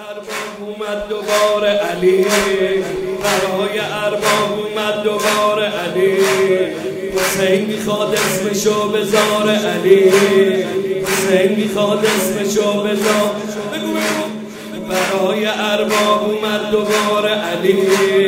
ارباب اومد دوباره علی، برای ارباب اومد دوباره علی. حسین میخواد اسمشو بذاره علی، حسین میخواد اسمشو بذاره. برای ارباب اومد دوباره علی.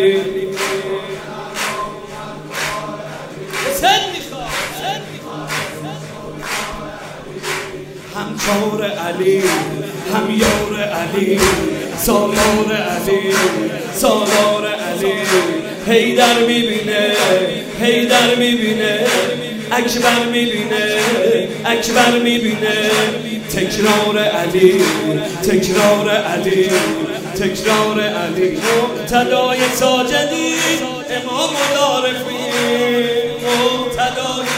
هم چار علی، هم یار علی، سالار علی، سالار علی. حیدر میبینه، حیدر میبینه، اکبر میبینه، اکبر میبینه. تکرار علی، تکرار علی، تکرار علی. مقتدای ساجدی، امام العارفین، مقتدای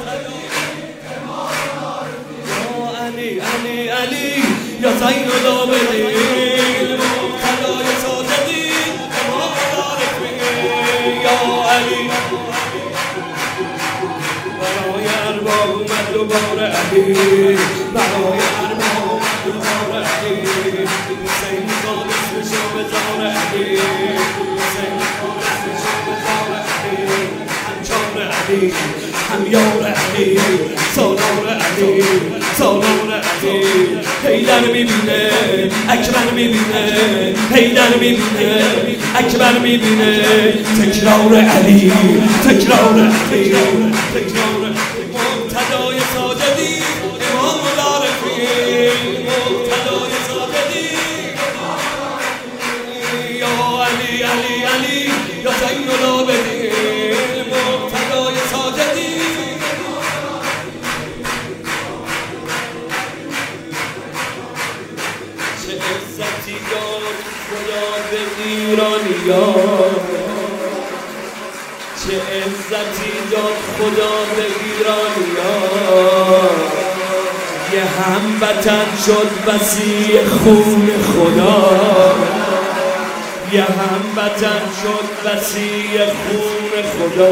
علی علی یا زین العابدین، مقتدای ساجدی، امام العارفین یا علی. برای ارباب اومد دوباره علی، برای ارباب اومد دوباره علی. حسین میخواد اسمشو بذاره علی، حسین میخواد اسمشو بذاره علی. هم چار علی، هم یار علی، سالار علی، سالار علی. حیدر میبینه، اکبر میبینه، حیدر میبینه، اکبر میبینه. تکرار علی، تکرار علی، تکرار علی. مقتدای ساجدی، امام العارفین، مقتدای ساجدی یا علی علی علی یا زین العابدین، مقتدای ساجدی. چه عزتی داد خدا به ایرانیان، چه عزتی داد خدا به ایرانیان. یه هموطن شد وسیع خون خدا، یه هموطن شد وسیع خون خدا.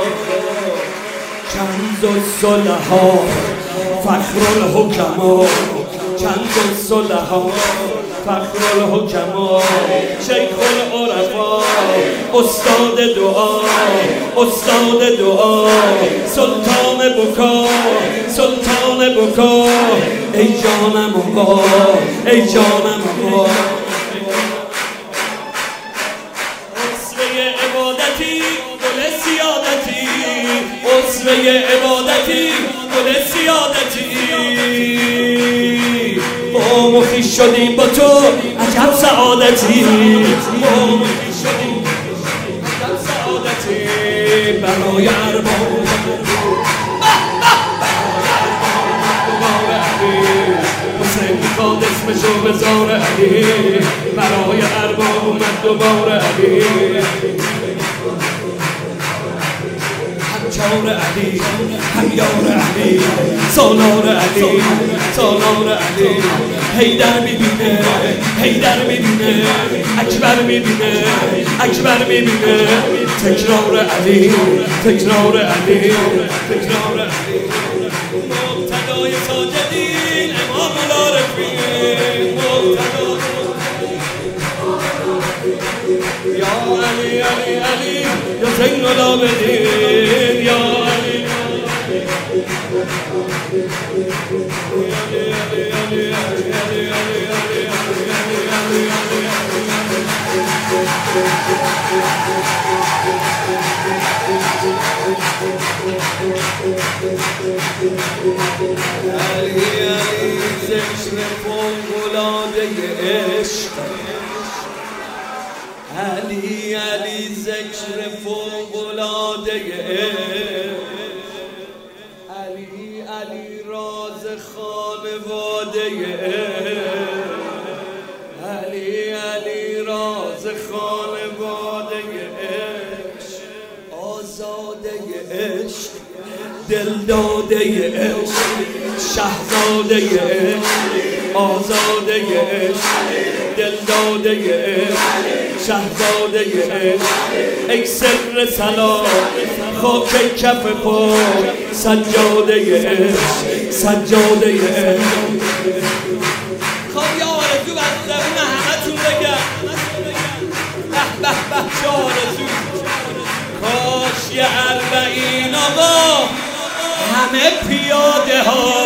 کنز الصلحا فخر الحکما، کنز الصلحا فخر الحکما. شیخ العرفا استاد دعا، استاد دعا. سلطان بکا، سلطان بکا. ای جانم آقا، ای جانم آقا. اسوه عبادتی گل سیادتی، اسوه عبادتی گل سیادتی. با مخی شدیم با تو عجب سعادتی، با مخی شدیم عجب سعادتی. برای ارباب حسین میخواد اسمشو بذاره علی، برای ارباب اومد دوباره علی. هم چار علی، هم یار علی، سالار علی، سالار علی. حیدر میبینه، حیدر میبینه، اکبر میبینه، اکبر میبینه. تکرار علی، تکرار علی، تکرار علی. مقتدای ساجدین، امام العارفین، یا علی علی علی یا زین العابدین یا علی. علی علی ذکر فوق‌العاده عشق، علی علی ذکر فوق‌العاده عشق. علی علی راز خانواده عشق، علی علی راز خانواده عشق. آزاده عشق، دلداده عشق، شهزاده عشق. آزاده عشق، دلداده عشق، شهزاده عشق. ای سر سلام خاک کف پا، سجاده عشق، سجاده عشق. خب یا آرزو از زبون همه تون همه پیاده ها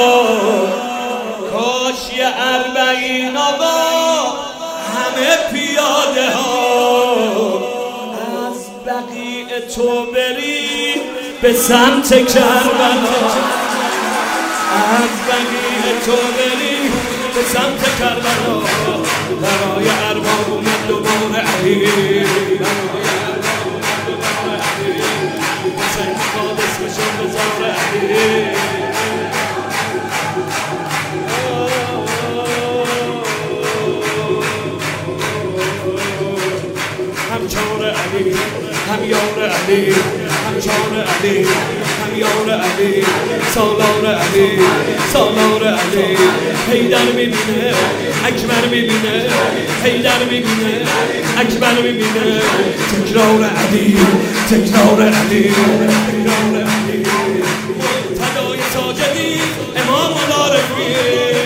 کاش یه 40 آقا همه پیاده ها از بقیع تو بری به سمت کربلا از بقیع تو بری به سمت کربلا برای ارباب اومد دوباره علی حسین میخواد اسمشو بذاره علی هم چار علی هم یار علی هم چار علی هم یار علی سالار علی سالار علی حیدر میبینه اکبر میبینه حیدر میبینه اکبر میبینه تکرار علی تکرار علی تکرار علی تدای ساجدی امام العارفین